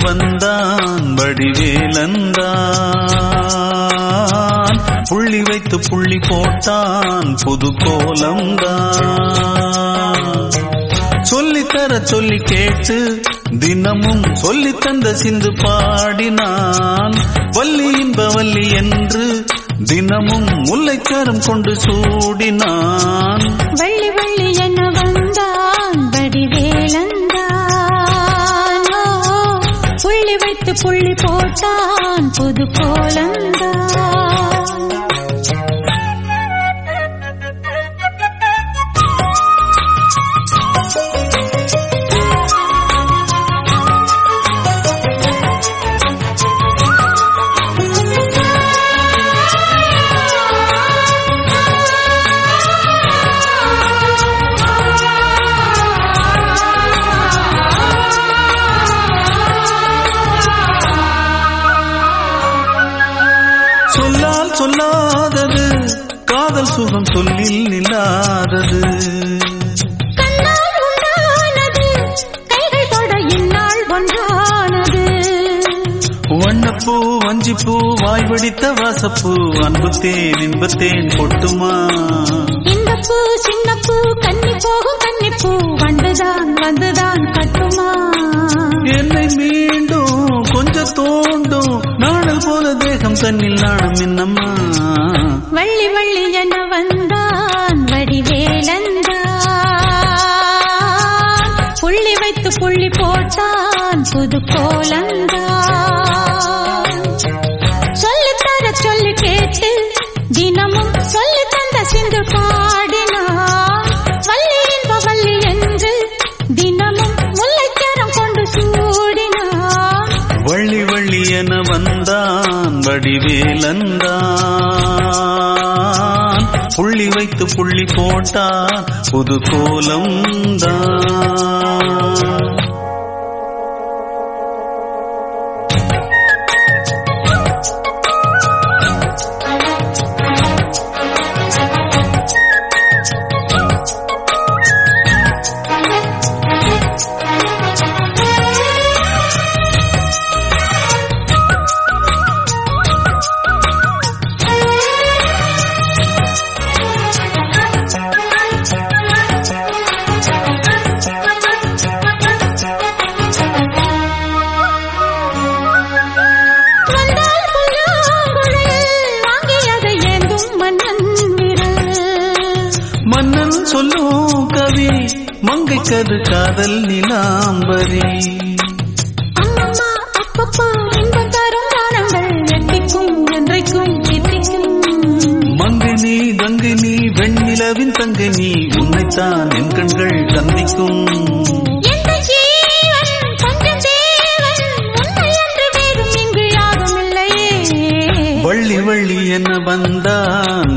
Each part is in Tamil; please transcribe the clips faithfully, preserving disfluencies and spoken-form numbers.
வந்தான் வடிவேலந்தான். புள்ளி வைத்து புள்ளி போட்டான் புது கோலம்தான். சொல்லித்தர சொல்லி கேட்டு தினமும் சொல்லி தந்த சிந்து பாடினான். வள்ளி இன்ப வள்ளி என்று தினமும் முல்லைச்சரம் கொண்டு சூடினான். வள்ளி வள்ளி என வந்தான் வடிவேலந்தான். புள்ளி வைத்து புள்ளி போட்டான் புது கோலந்தான். சொல்லால் சொல்லாதது காதல் சுகம் சொல்லில் நில்லாதது. கண்ணால் உண்டானது கைகள் தொட இந்நாள் ஒன்றானது. வண்ணப்பூ வஞ்சிப்பூ வாய் வெடித்த வாசப்பூ அன்புத்தேன் இன்பத்தேன் பொட்டுமா. இந்த பூ சின்ன பூ கன்னி போகும் கன்னிப்பூ வண்டுதான் வந்துதான் கட்டுமா. என்னை மீண்டும் கொஞ்சம் தோண்டும் நாடல் போல தேகம் தன்னில் நாணம் என்னம்மா. வள்ளி வள்ளி என வந்தான் வடிவேலந்தான். புள்ளி வைத்து புள்ளி போட்டான் புது கோலந்தான். சொல்லித்தர சொல்லி கேட்டு தினமும் சொல்லி தந்த சிந்து பாடினான். வள்ளி இன்ப வள்ளி என்று தினமும் முல்லைச்சரம் கொண்டு சூடினான். வள்ளி வள்ளி என வந்தான் வடிவேலந்தான். புள்ளி வைத்து புள்ளி போட்டான் புது கோலம்தான். மன்னன் சொல்லும் கவி மங்கைக்கது காதல் நிலாம்பரி. அம்மம்மா அப்பப்பா இன்பம் தரும் காலங்கள் எட்டிக்கும் என்றைக்கும் எட்டிக்கும். மங்கினி கங்கினி வெண்ணிலவின் தங்கினி உன்னைத்தான் என் கண்கள் சந்திக்கும். எந்த ஜீவன் கொஞ்சம் தேவன் உன்னை என்று வேறும் இங்கு யாரும் இல்லையே. வள்ளி வள்ளி என வந்தான்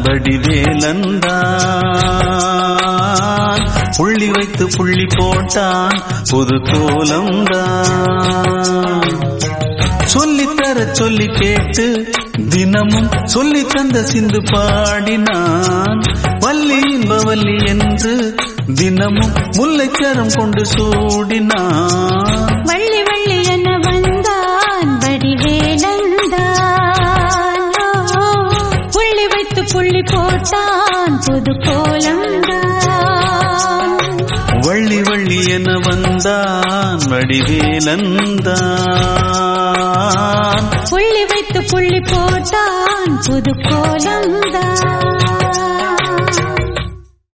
வடிவேலந்தான். புள்ளி வைத்து புள்ளி போட்டான் புது கோலம்தான். சொல்லித்தர சொல்லி கேட்டு தினமும் சொல்லி தந்த சிந்து பாடினான். வள்ளி இன்ப வள்ளி என்று தினமும் முல்லைச்சரம் கொண்டு சூடினான். வள்ளி வள்ளி என வந்தான் வடிவேலந்தான். புள்ளி வைத்து புள்ளி போட்டான் புது கோலம்தான். வள்ளி வள்ளி என வந்தான் வடிவேலந்தான். புள்ளி வைத்து புள்ளி போட்டான் புது கோலம்தான்.